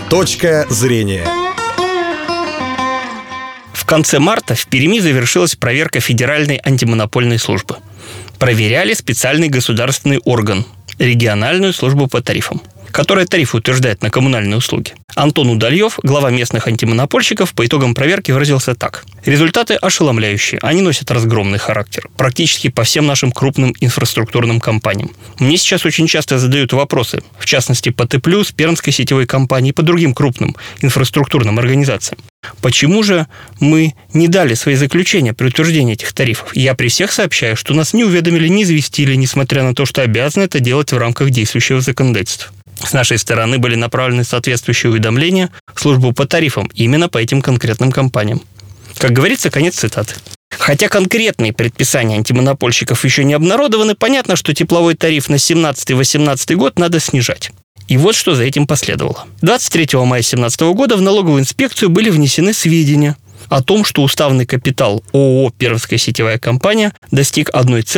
Точка зрения. В конце марта в Перми завершилась проверка Федеральной антимонопольной службы. Проверяли специальный государственный орган – региональную службу по тарифам, которая тарифы утверждает на коммунальные услуги. Антон Удальев, глава местных антимонопольщиков, по итогам проверки выразился так. Результаты ошеломляющие. Они носят разгромный характер. Практически по всем нашим крупным инфраструктурным компаниям. Мне сейчас очень часто задают вопросы. В частности, по Т+, Пермской сетевой компании и по другим крупным инфраструктурным организациям. Почему же мы не дали свои заключения при утверждении этих тарифов? Я при всех сообщаю, что нас не уведомили, не известили, несмотря на то, что обязаны это делать в рамках действующего законодательства. С нашей стороны были направлены соответствующие уведомления в службу по тарифам именно по этим конкретным компаниям. Как говорится, конец цитаты. Хотя конкретные предписания антимонопольщиков еще не обнародованы, понятно, что тепловой тариф на 17-18 год надо снижать. И вот что за этим последовало. 23 мая 2017 года в налоговую инспекцию были внесены сведения о том, что уставный капитал ООО «Пермская сетевая компания» достиг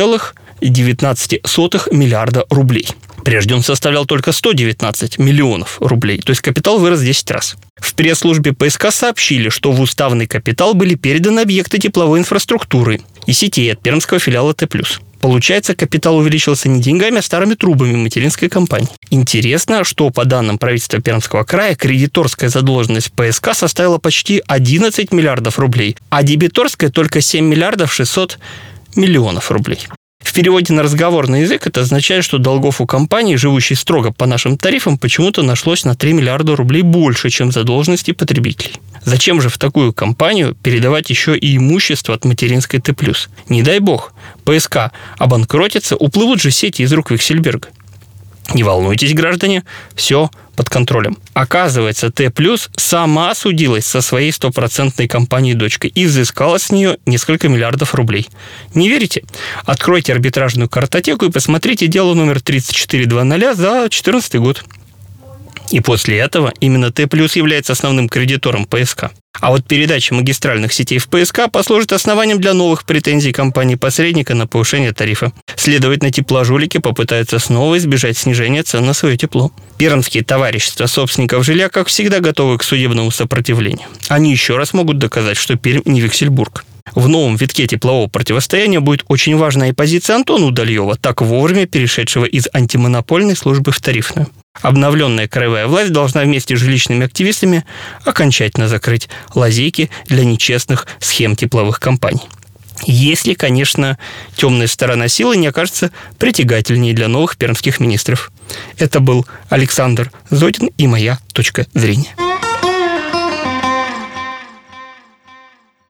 1,19 миллиарда рублей. Прежде он составлял только 119 миллионов рублей, то есть капитал вырос в 10 раз. В пресс-службе ПСК сообщили, что в уставный капитал были переданы объекты тепловой инфраструктуры и сетей от пермского филиала Т+. Получается, капитал увеличился не деньгами, а старыми трубами материнской компании. Интересно, что по данным правительства Пермского края, кредиторская задолженность ПСК составила почти 11 миллиардов рублей, а дебиторская только 7 миллиардов 600 миллионов рублей. В переводе на разговорный язык это означает, что долгов у компании, живущей строго по нашим тарифам, почему-то нашлось на 3 миллиарда рублей больше, чем задолженности потребителей. Зачем же в такую компанию передавать еще и имущество от материнской Т+? Не дай бог, ПСК обанкротится, уплывут же сети из рук Виксельберга. Не волнуйтесь, граждане, все под контролем. Оказывается, Т+ сама судилась со своей 100% компанией-дочкой и взыскала с нее несколько миллиардов рублей. Не верите? Откройте арбитражную картотеку и посмотрите дело номер 3420 за 2014 год. И после этого именно Т+ является основным кредитором ПСК. А вот передача магистральных сетей в ПСК послужит основанием для новых претензий компании-посредника на повышение тарифа. Следовательно, тепложулики попытаются снова избежать снижения цен на свое тепло. Пермские товарищества собственников жилья, как всегда, готовы к судебному сопротивлению. Они еще раз могут доказать, что Пермь не Виксельбург. В новом витке теплового противостояния будет очень важная и позиция Антона Удальева, так вовремя перешедшего из антимонопольной службы в тарифную. Обновленная краевая власть должна вместе с жилищными активистами окончательно закрыть лазейки для нечестных схем тепловых компаний. Если, конечно, темная сторона силы не окажется притягательнее для новых пермских министров. Это был Александр Зодин и моя точка зрения.